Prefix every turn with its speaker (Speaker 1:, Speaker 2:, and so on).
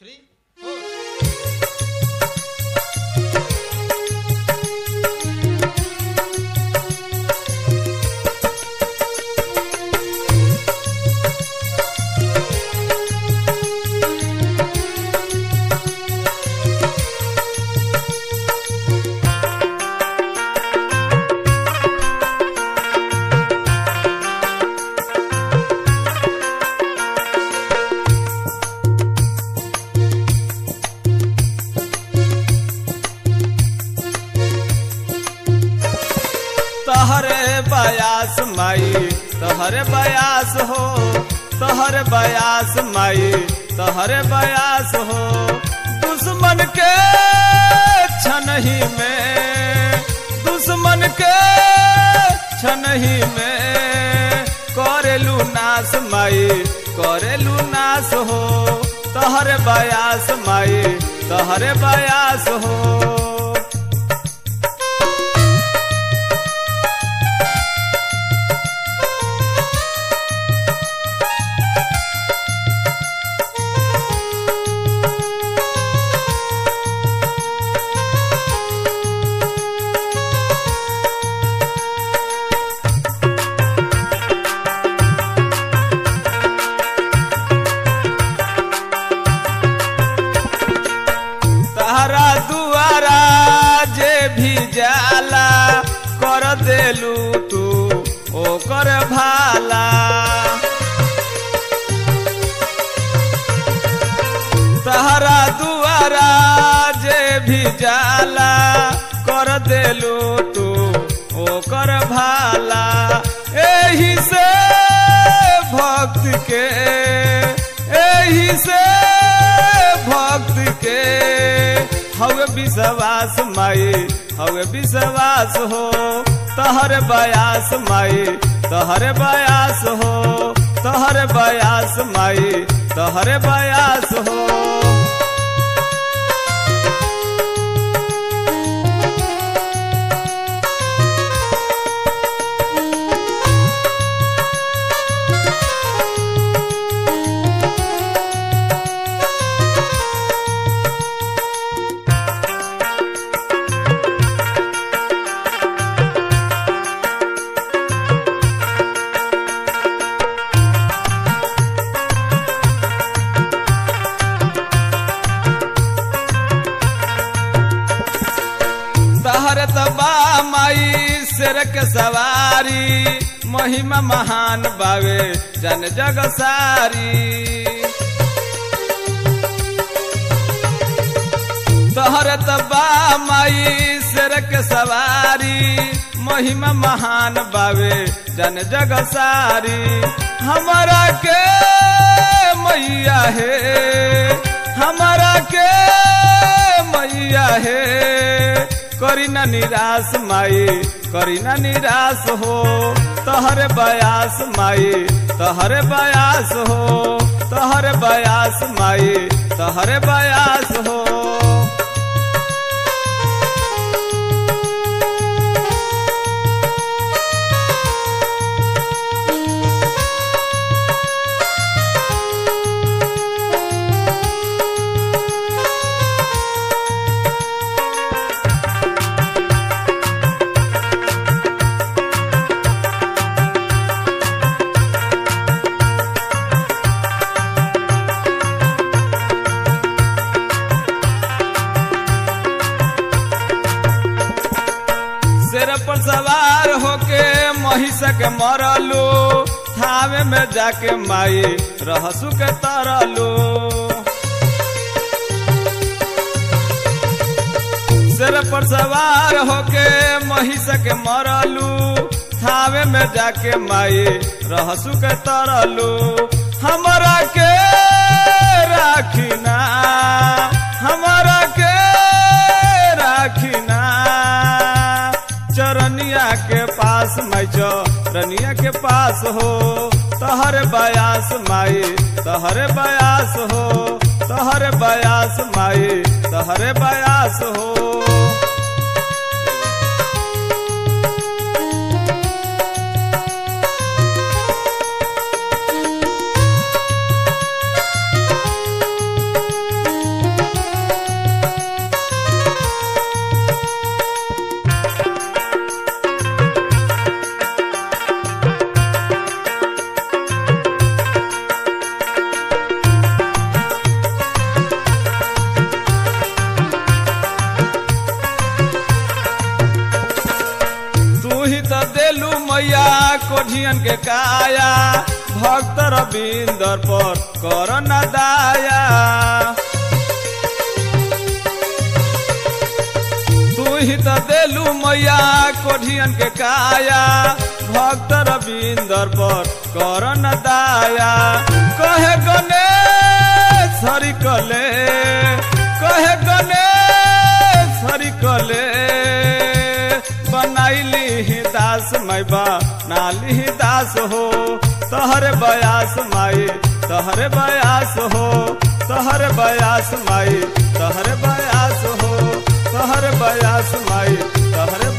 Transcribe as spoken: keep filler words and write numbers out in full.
Speaker 1: Three फोर।
Speaker 2: तहरे बयास माई तहरे बयास हो, तहरे बयास माई तहरे बयास हो। दुश्मन के छनही में, दुश्मन के छनही में करेलू नाश माई करेलू नाश हो। तहरे बयास माई तहरे बयास हो। तहरा दुआरा जे भी जाला कर देलू तू ओकर भाला। तहरा दुआरा जे भी जाला कर देलू तू ओकर भाला। एही से भक्त के एही से भक्त के हवे विश्वास माई हवे विश्वास हो। तहरे बयास माई तहरे बयास हो, तहरे बयास माई तहरे बयास हो। तहरे तबा माई शेर के सवारी महिमा महान बावे जन जग सारी। तहरे तबा माई शेर के सवारी महिमा महान बावे जन जग सारी। हमारा के मैया है हमारा के मैया है करी ना निराश माई करी ना निराश हो। तहरे बयास माई तहरे बयास हो, तहरे बयास माई तहरे बयास हो। शेर पर सवार होके महिष के मरलू, थावे में जाके माई रहसु के तरलू। शेर पर सवार होके महिष के मरलू, थावे में जाके माई रहसु के तरलू। हमरा के राखिना हमरा के राखिना चरनिया के पास माई चरनिया के पास हो। तहरे बयास माई तहरे बयास हो, तहरे बयास माई तहरे बयास हो। कोढ़ियन के काया भक्त रविंदर पर कर न दाया। तू ही तो देलू मैया कोढ़ियन के काया भक्त रविंदर पर कर न दाया। कहे गणेश हरि कले कहे गणेश हरि कले बनाइली दास मैं बनाली दास हो तहरे बयास माई तहरे बयास हो तहरे बयास माई तहरे बयास हो तहरे बयास माई तहरे